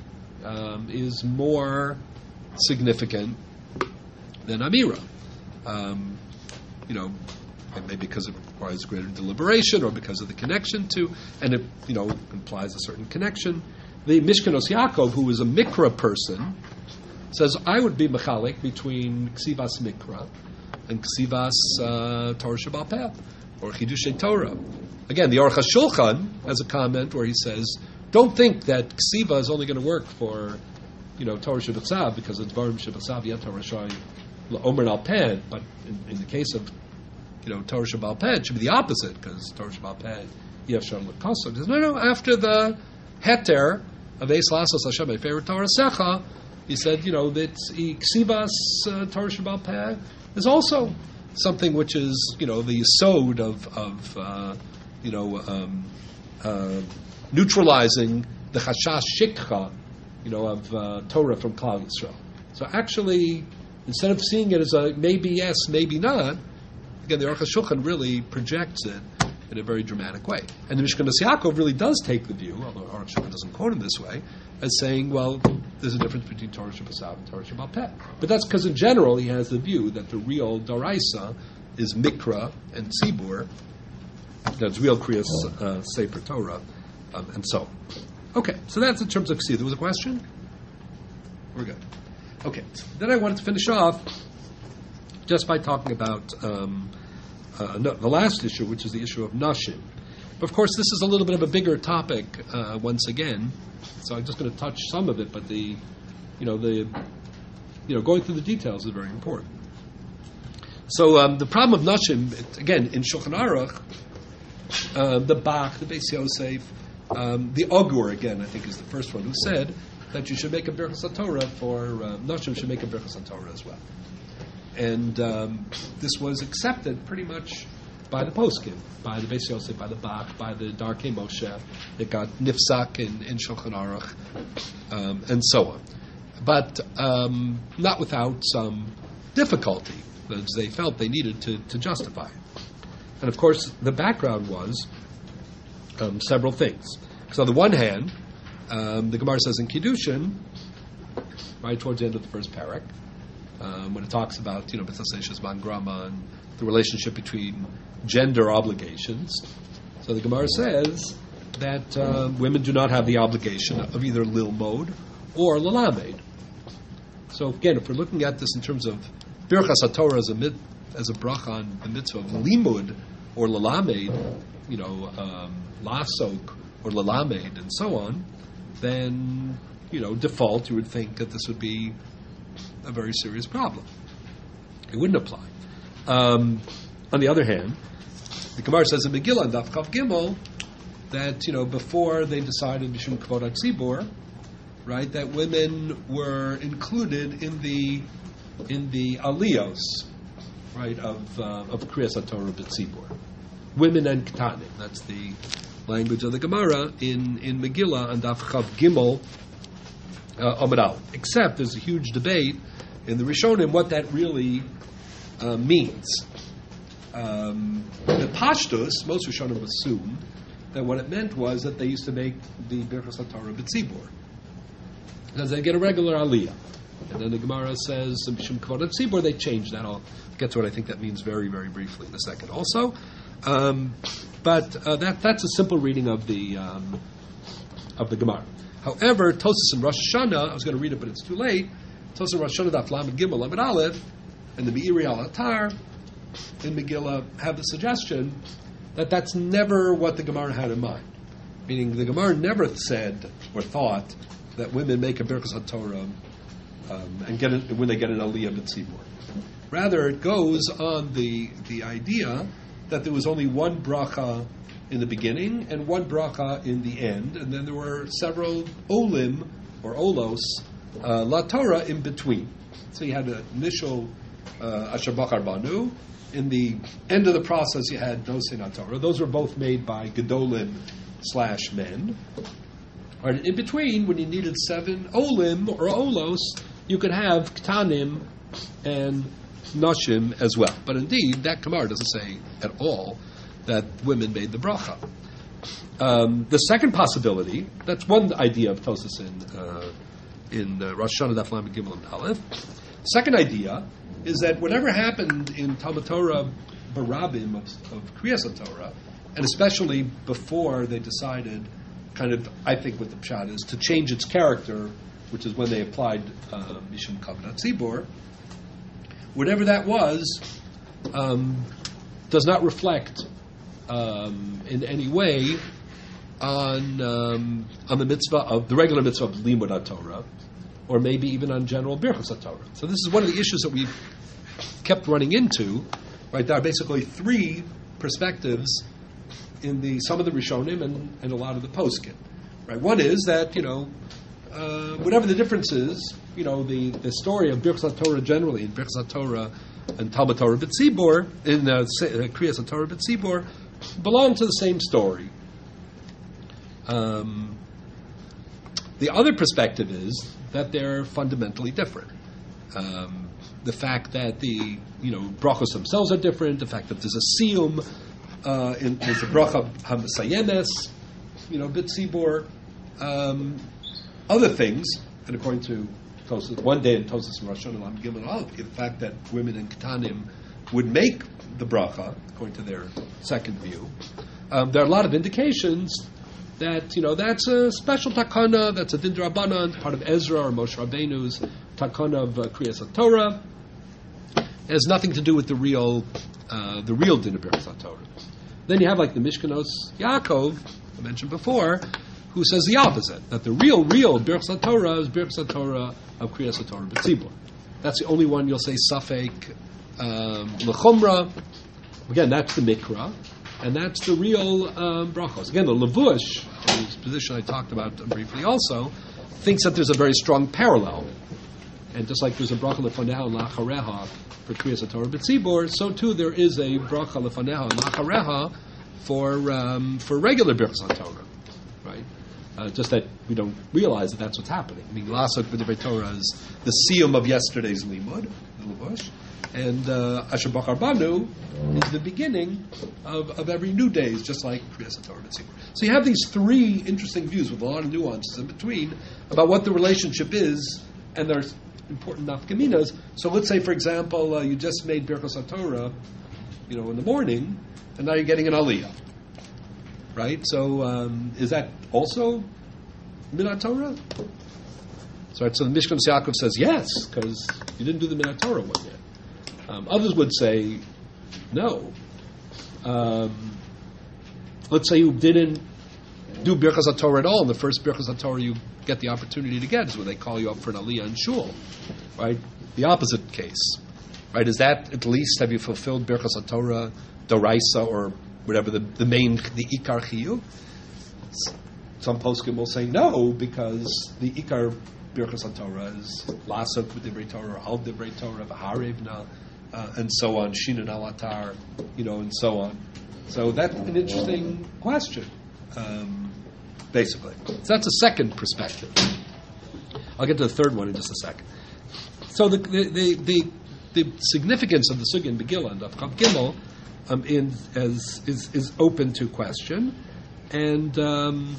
um, is more significant than amira. Um, you know, maybe because it requires greater deliberation, or because of the connection to, and it you know implies a certain connection. The Mishkanos Yaakov, who is a mikra person, says I would be mechalik between ksivas mikra and ksivas uh, Torah Sheba'al Peh, or Chidushei Torah. Again, the Aruch HaShulchan has a comment where he says, don't think that ksiva is only going to work for, you know, Torah Sheba'al because it's Dvarim Sheba'al Yat Torah Shai Omer Al Peh, but in, in the case of, you know, Torah Sheba'al Peh, it should be the opposite, because Torah Sheba'al Peh, Yefshar L'Kosov. He says, no, no, after the heter of Eis Lasos Hashem Efer Torah Secha, he said, you know, that ksivas uh, Torah Sheba'al Peh is also something which is, you know, the yesod of, of uh, you know, um, uh, neutralizing the chashash shikha, you know, of uh, Torah from Klal Yisrael. So actually, instead of seeing it as a maybe yes, maybe not, again, the Aruch HaShulchan really projects it in a very dramatic way. And the Mishkanos Yaakov really does take the view, although Aruch HaShulchan doesn't quote him this way, as saying, well, there's a difference between Torah Sheba'al and Torah Sheba'al Peh. But that's because in general he has the view that the real Doraisa is Mikra and Tzibur, that's real Kriyas uh, Sefer Torah, um, and so on. Okay, so that's in terms of Ksiva. There was a question? We're good. Okay, then I wanted to finish off just by talking about um, uh, no, the last issue, which is the issue of Nashim. But of course, this is a little bit of a bigger topic uh, once again, so I'm just going to touch some of it. But the, you know, the, you know, going through the details is very important. So um, the problem of Nashim, it- again, in Shulchan Aruch, uh, the Bach, the Beis Yosef, um, the Ogur, again, I think is the first one who said that you should make a Birchas HaTorah for, uh, Nashim should make a Birchas HaTorah as well. And um, this was accepted pretty much by the poskim, by the Beis Yosef, by the Bach, by the Darkei Moshe. It got nifsak in, in Shulchan Aruch, um, and so on. But um, not without some difficulty, as they felt they needed to, to justify it. And of course, the background was um, several things. So on the one hand, um, the Gemara says in Kiddushin, right towards the end of the first parak, um, when it talks about, you know, B'tzasei Shezman Grama and the relationship between gender obligations. So the Gemara says that uh, women do not have the obligation of either lilmod or lalamed. So again, if we're looking at this in terms of Birchas HaTorah as a mit, as a bracha on the mitzvah of limud or lalamed, you know, um, lasok or lalamed and so on, then, you know, default you would think that this would be a very serious problem. It wouldn't apply. Um, on the other hand, the Gemara says in Megillah and Daf Chav Gimel that, you know, before they decided Mishum Kvod HaTzibur, right, that women were included in the in the aliyos, right, of uh, of Kriyas HaTorah B'tzibur, women and ketanim. That's the language of the Gemara in in Megillah and Daf Chav Gimel uh, Amud Aleph. Except there's a huge debate in the Rishonim what that really uh, means. Um, the Pashtus, most Rishonim assumed that what it meant was that they used to make the Birchas HaTorah B'tzibur, because they get a regular aliyah. And then the Gemara says, Mishum Kvod HaTzibur, they changed that. I'll get to what I think that means very, very briefly in a second also. Um, but uh, that that's a simple reading of the um, of the Gemara. However, Tosas and Rosh Hashanah, I was going to read it, but it's too late. Tosas and Rosh Hashanah, Daf Lamed Gimel Lamed Aleph, and the Meiri Al Atar in Megillah have the suggestion that that's never what the Gemara had in mind. Meaning the Gemara never said or thought that women make a Birchas HaTorah um, and get it when they get an Aliyah B'tzibur. Rather, it goes on the the idea that there was only one bracha in the beginning and one bracha in the end, and then there were several olim or olos uh, la Torah in between. So you had an initial uh, Asher Bachar Banu. In the end of the process, you had Nosei HaTorah. Those were both made by Gedolim slash men. Right, in between, when you needed seven olim or olos, you could have ktanim and nashim as well. But indeed, that Gemara doesn't say at all that women made the bracha. Um, the second possibility, that's one idea of Tosas in uh, in uh, Rosh Hashanah Daf Lamed Gimel and Aleph. Second idea is that whatever happened in Talmud Torah Barabim of, of Kriyas HaTorah, and especially before they decided, kind of, I think what the pshat is, to change its character, which is when they applied uh, Mishum Kvod HaTzibur, whatever that was, um, does not reflect um, in any way on um, on the mitzvah of the regular mitzvah of Limud HaTorah, or maybe even on general Birchas HaTorah. So this is one of the issues that we've kept running into. Right, there are basically three perspectives in the some of the Rishonim and, and a lot of the poskim. Right, one is that, you know, uh, whatever the difference is, you know, the, the story of Birchas HaTorah generally, and Birchas HaTorah and Talmud Torah B'tzibur, in uh, Kriyas HaTorah B'tzibur, belong to the same story. Um, the other perspective is that they're fundamentally different. Um, the fact that the, you know, brachos themselves are different, the fact that there's a siyum, uh, in, there's a bracha hamasayemes, you know, B'tzibur, um, other things, and according to Tosas, one day in Tosas and Rosh Hashanah Gimel Aleph, the fact that women in Ketanim would make the bracha, according to their second view, um, there are a lot of indications that, you know, that's a special takana, that's a din d'Rabbanan, part of Ezra or Moshe Rabbeinu's takana of uh, Kriyas HaTorah. It has nothing to do with the real, uh, the real din of Birchas HaTorah. Then you have like the Mishkanos Yaakov, I mentioned before, who says the opposite, that the real, real Birchas HaTorah is Birchas HaTorah of Kriyas HaTorah B'tzibur. That's the only one you'll say Safek um, lechumra. Again, that's the mikra, and that's the real um, brachos. Again, the levush, whose position I talked about briefly also, thinks that there's a very strong parallel. And just like there's a bracha lefaneha and lachareha for kriyas haTorah b'tzibur, so too there is a bracha lefaneha and lachareha for um, for regular birchas haTorah, right? Uh, just that we don't realize that that's what's happening. I mean, lasok b'divrei Torah is the siyum of yesterday's limud, the levush, and uh, Asher Bachar Banu is the beginning of, of every new day, just like kriyas haTorah b'tzibur. So you have these three interesting views with a lot of nuances in between about what the relationship is, and there's important nafkaminas. So let's say, for example, uh, you just made Birchos HaTorah, you know, in the morning, and now you're getting an aliyah, right? So um, is that also Minat Torah? So, right, so the Mishkan Yaakov says yes, because you didn't do the Minat Torah one yet. Um, others would say no. Um, let's say you didn't do Birchas HaTorah at all, and the first Birchas HaTorah you get the opportunity to get is when they call you up for an aliyah in shul, right? The opposite case, right? Is that at least, have you fulfilled Birchas HaTorah, Doraisa, or whatever the, the main, the Ikar Chiyuv? Some poskim will say no, because the Ikar Birchas HaTorah is Lasok B'divrei Torah, Al Divrei Torah, V'harevna, uh, and so on, Shinan Al Atar, you know, and so on. So that's an interesting question. Um, basically. So that's a second perspective. I'll get to the third one in just a second. So the the the, the, the significance of the Sugya and Megillah and of Chav Gimel um, in, as, is, is open to question. And, um,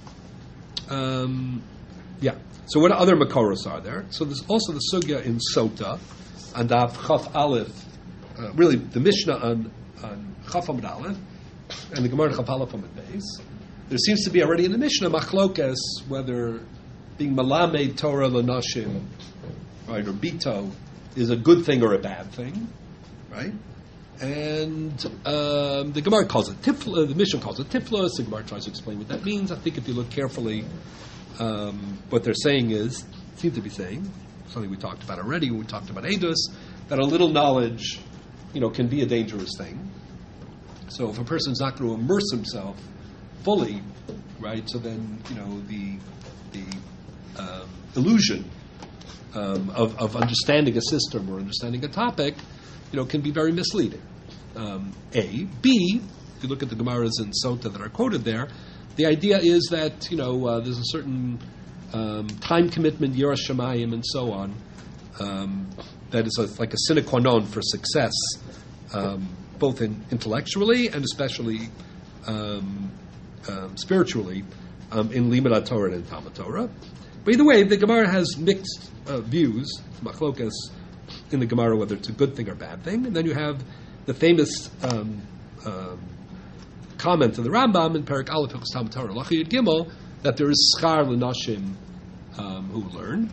um, yeah. So what other Makoros are there? So there's also the Sugya in Sota, and Daf Chaf Aleph, uh, really the Mishnah on, on Chaf Amud Aleph, and the Gemara Chaf Aleph Amud Beis. There seems to be already in the Mishnah machlokes whether being malamed Torah l'nashim, right, or bito, is a good thing or a bad thing, right? And um, the Gemara calls it tifla, the Mishnah calls it tiflas. The Gemara tries to explain what that means. I think if you look carefully, um, what they're saying is, seem to be saying, something we talked about already when we talked about Eidos, that a little knowledge, you know, can be a dangerous thing. So if a person's not going to immerse himself fully, right? So then, you know, the the um, illusion um, of, of understanding a system or understanding a topic, you know, can be very misleading. Um, a. B, if you look at the Gemaras in Sota that are quoted there, the idea is that, you know, uh, there's a certain um, time commitment, Yiras Shamayim, and so on, um, that is a, like a sine qua non for success, um, both in intellectually and especially um, Um, spiritually um, in Limud Torah and in Talmud Torah. But either way, the Gemara has mixed uh, views, machlokas, in the Gemara, whether it's a good thing or bad thing. And then you have the famous um, um, comment of the Rambam in Perek Aleph Hilchos Talmud Torah, Halacha Yud Gimel, that there is schar l'nashim um, who learn,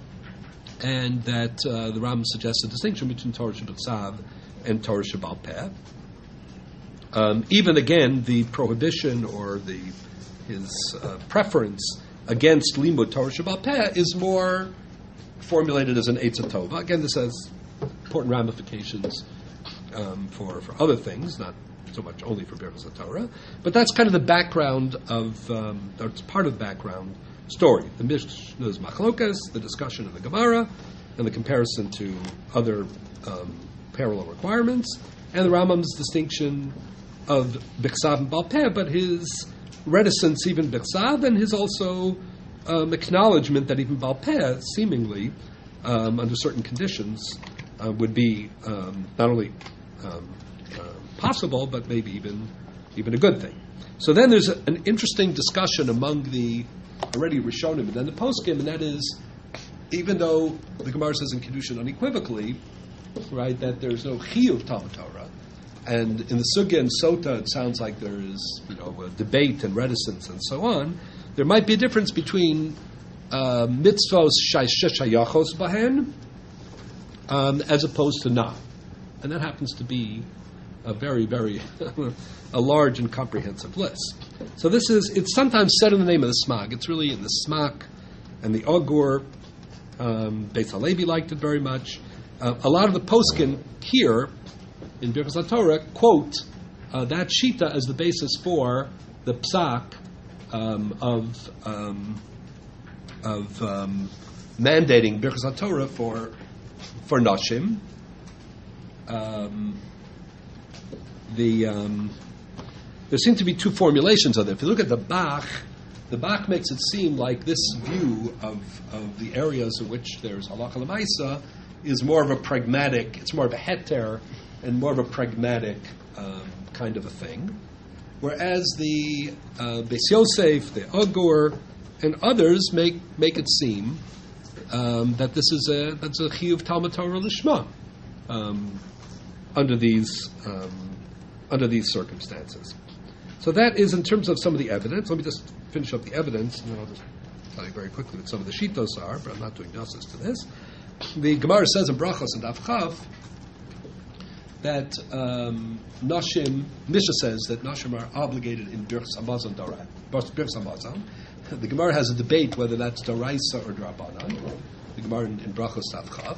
and that uh, the Rambam suggests a distinction between Torah Shebitzav and Torah Shebal Peh. Um, even again, the prohibition or the his uh, preference against limud Torah Shebal Peh is more formulated as an Eitzah Tova. Again, this has important ramifications um, for for other things, not so much only for Birchos HaTorah. But that's kind of the background of, um, or it's part of the background story. The Mishnah's Machlokas, the discussion of the Gemara, and the comparison to other um, parallel requirements, and the Rambam's distinction of Biksav and Baal Peh, but his reticence even Biksav, and his also um, acknowledgement that even Baal Peh, seemingly, um, under certain conditions, uh, would be um, not only um, uh, possible, but maybe even even a good thing. So then there's a, an interesting discussion among the already Rishonim and then the Poskim, and that is, even though the Gemara says in Kedushin unequivocally, right, that there's no Chiyuv Talmud Torah, and in the Sugya and Sota, it sounds like there is, you know, a debate and reticence and so on. There might be a difference between uh, mitzvos shayachos bahen um, as opposed to not, and that happens to be a very, very a large and comprehensive list. So this is, it's sometimes said in the name of the Smag. It's really in the Smak and the Ogur. Um, Beis Halevi liked it very much. uh, a lot of the poskim here in Birkas HaTorah quote uh, that shita as the basis for the psak um, of um, of um, mandating Birkas HaTorah for for nashim. Um, the um, there seem to be two formulations of it. If you look at the Bach, the Bach makes it seem like this view of, of the areas in which there's halacha l'maisa is more of a pragmatic, it's more of a heter and more of a pragmatic um, kind of a thing. Whereas the uh, Beis Yosef, the Agur, and others make make it seem um, that this is a that's a chiyuv Talmud Torah lishma um, under these um, under these circumstances. So that is in terms of some of the evidence. Let me just finish up the evidence, and then I'll just tell you very quickly what some of the shitos are, but I'm not doing justice to this. The Gemara says in Brachos and Daf Chav that um, Nashim, Misha says that Nashim are obligated in Birchas Hamazon Dorai. Birchas Hamazon. The Gemara has a debate whether that's Doraisa or Drabanan. The Gemara in, in Brachos Daf Chav.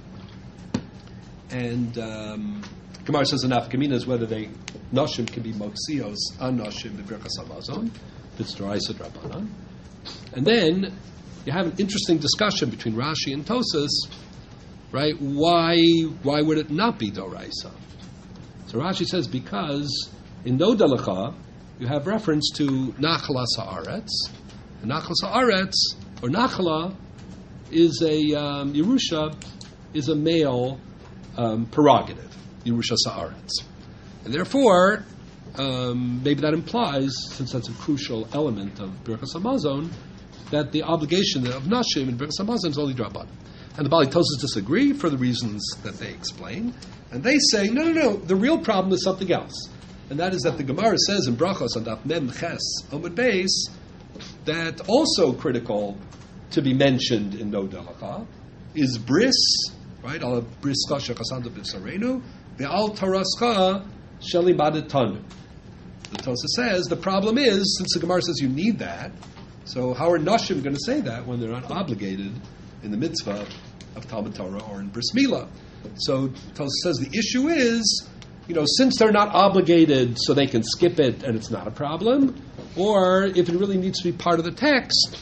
And um, Gemara says in Afkamina is whether they Nashim can be Motzios on Nashim in Birchas Hamazon. If it's Doraisa Drabanan. And then you have an interesting discussion between Rashi and Tosas, right? Why why would it not be Doraisa? So Rashi says because in No Delacha you have reference to Nachla Sa'aretz. And Nachla Sa'aretz, or Nachla, is a um, Yerusha, is a male um, prerogative, Yerusha Sa'aretz. And therefore, um, maybe that implies, since that's a crucial element of Birchas Hamazon, that the obligation of Nashim in Birchas Hamazon is only Draban. And the Bali Tosas disagree for the reasons that they explain. And they say, no, no, no, the real problem is something else. And that is that the Gemara says in Brachos on Daf Mem Ches Amud Beis that also critical to be mentioned in No Delacha is bris, right? Al briska shechasanta b'sarenu, ve'al tarascha shelimadet tanu. The Tosas says the problem is, since the Gemara says you need that, so how are Nashim going to say that when they're not obligated in the mitzvah of Talmud Torah or in Bris Milah? So Tosas says the issue is, you know, since they're not obligated, so they can skip it and it's not a problem, or if it really needs to be part of the text,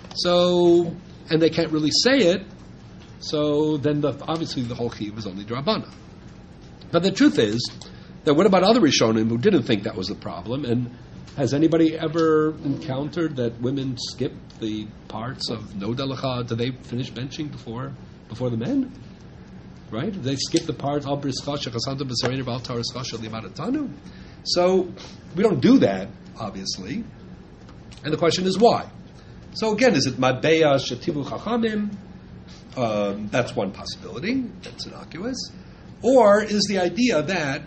so and they can't really say it, so then the, obviously the whole chiyuv is only drabana. But the truth is that what about other Rishonim who didn't think that was the problem? And has anybody ever encountered that women skip the parts of No Delacha? Do they finish benching before before the men? Right? They skip the parts Al Brischa Shechasanta B'Sarei B'Al Tarischa Shelimadatanu. So we don't do that, obviously. And the question is why? So again, is it Mabeya Shetivu Chachamim? Um, that's one possibility. That's innocuous. Or is the idea that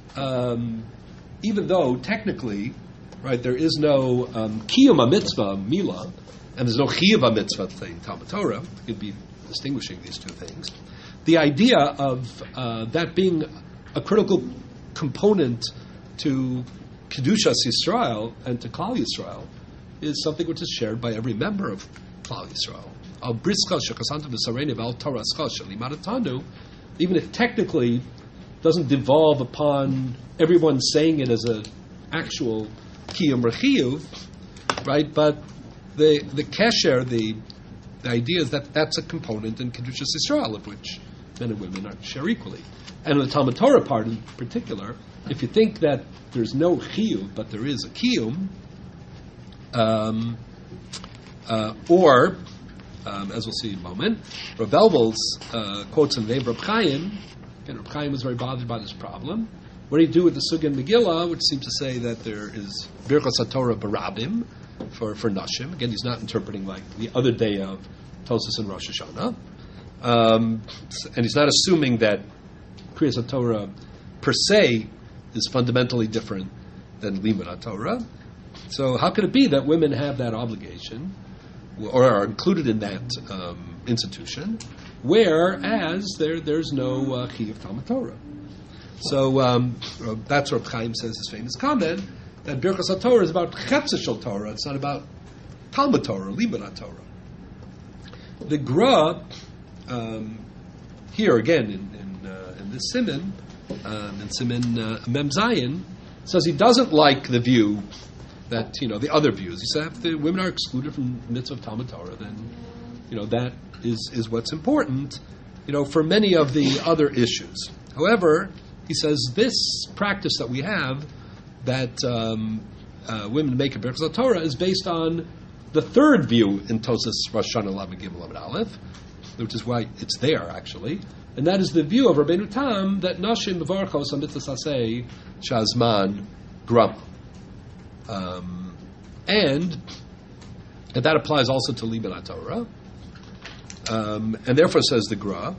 um, even though technically, right, there is no um, kiyum mitzvah mila, and there's no chiyuv mitzvah in Talmud Torah, you'd be distinguishing these two things. The idea of uh, that being a critical component to Kedushas Yisrael and to Klal Yisrael is something which is shared by every member of Klal Yisrael. Al briska shekasanta v'sareni v'al tarascha shelimadatanu, even if technically doesn't devolve upon everyone saying it as an actual kiyum or chiyuv, right? But the the kesher, the the idea is that that's a component in Kedushas Yisrael of which men and women are share equally. And in the Talmud Torah part in particular, if you think that there's no chiyuv but there is a kiyum, um, uh, or um, as we'll see in a moment, Rav Elvel's uh, quotes in the name of Reb Chaim. Again, Reb Chaim was very bothered by this problem. What do you do with the Sugya and Megillah, which seems to say that there is Birchas HaTorah Barabim for, for Nashim? Again, he's not interpreting like the other day of Tosas and Rosh Hashanah. Um, and he's not assuming that Kriyas HaTorah per se is fundamentally different than Limud HaTorah. So how could it be that women have that obligation or are included in that um, institution, whereas there there's no uh, Chiyuv Talmud Torah? So um, that's what Chaim says his famous comment, that Birchas HaTorah is about Chetzah Shel Torah, it's not about Talmud Torah, Limud HaTorah. The Gra um, here again in in, uh, in this siman, um, in siman uh, Mem Zayin, says he doesn't like the view that, you know, the other views. He said if the women are excluded from mitzvah of Talmud Torah, then, you know, that is, is what's important, you know, for many of the other issues. However, he says this practice that we have, that um, uh, women make a Birchas Torah, is based on the third view in Tosas Rosh Hashanah Lamed Gimel Lamed Aleph, which is why it's there, actually. And that is the view of Rabbeinu Tam that Nashim Mevarchos HaMitzvah Saseh Shazman Grama. Um, and, and that applies also to Liban Torah. Um, and therefore, says the Gra,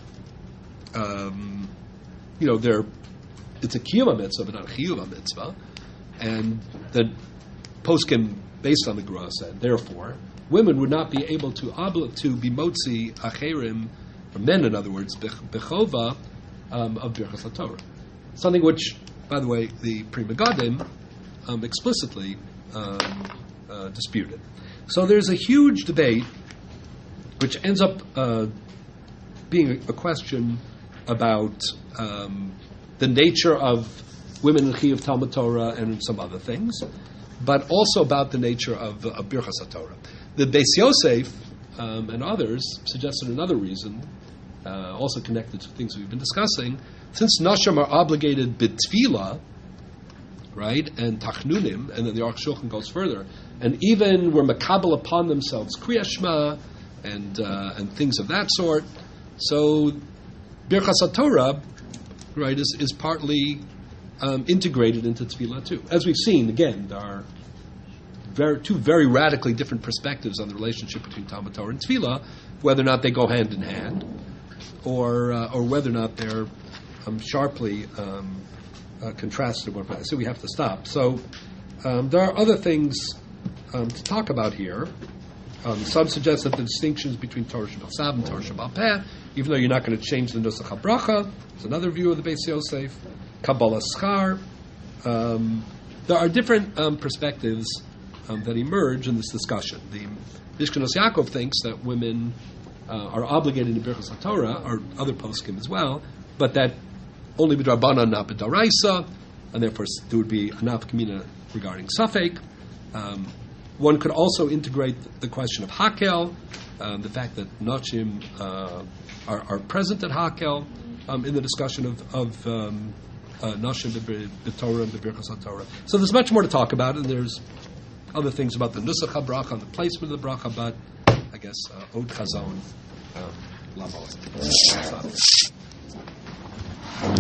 um, you know, there, it's a Kiyuma mitzvah, but not a Chiyuva mitzvah. And the poskim, based on the Gra, said, therefore, women would not be able to obli- to be motzi acherim, or men, in other words, bechova, um, of Birchas HaTorah. Something which, by the way, the Pri Megadim um, explicitly um, uh, disputed. So there's a huge debate, which ends up uh, being a, a question about um, the nature of women in Chiyuv Talmud Torah and some other things, but also about the nature of, uh, of Birchas HaTorah. The Beis Yosef um, and others suggested another reason, uh, also connected to things we've been discussing. Since Nashim are obligated b'tfila, right, and tachnunim, and then the Aruch Shulchan goes further, and even were makabel upon themselves Kriyas Shema and uh, and things of that sort. So Birchas HaTorah, right, is is partly um, integrated into tefillah too. As we've seen, again, there are very, two very radically different perspectives on the relationship between Talmud Torah and tefillah, whether or not they go hand in hand, or uh, or whether or not they're um, sharply um, uh, contrasted with one another. So we have to stop. So um, there are other things um, to talk about here. Um, some suggest that the distinctions between Torah Shebal Sav and Torah Shebal Peh, even though you're not going to change the Nusach HaBracha, it's another view of the Beis Yosef, Kabbalah Schar. Um, there are different um, perspectives um, that emerge in this discussion. The Mishkanos Yaakov thinks that women uh, are obligated to Birchas HaTorah, or other poskim as well, but that only b'drabanan, not b'daraisa, and therefore there would be an afkamina regarding Safek. Um, One could also integrate the question of Hakel, um, the fact that Nachim uh, are, are present at Hakel um, in the discussion of, of um, uh, Nachim, the, the Torah, and the Birchas HaTorah. So there's much more to talk about, and there's other things about the Nusach HaBracha and the placement of the Bracha, but I guess uh, Od Chazon, um, Lamo.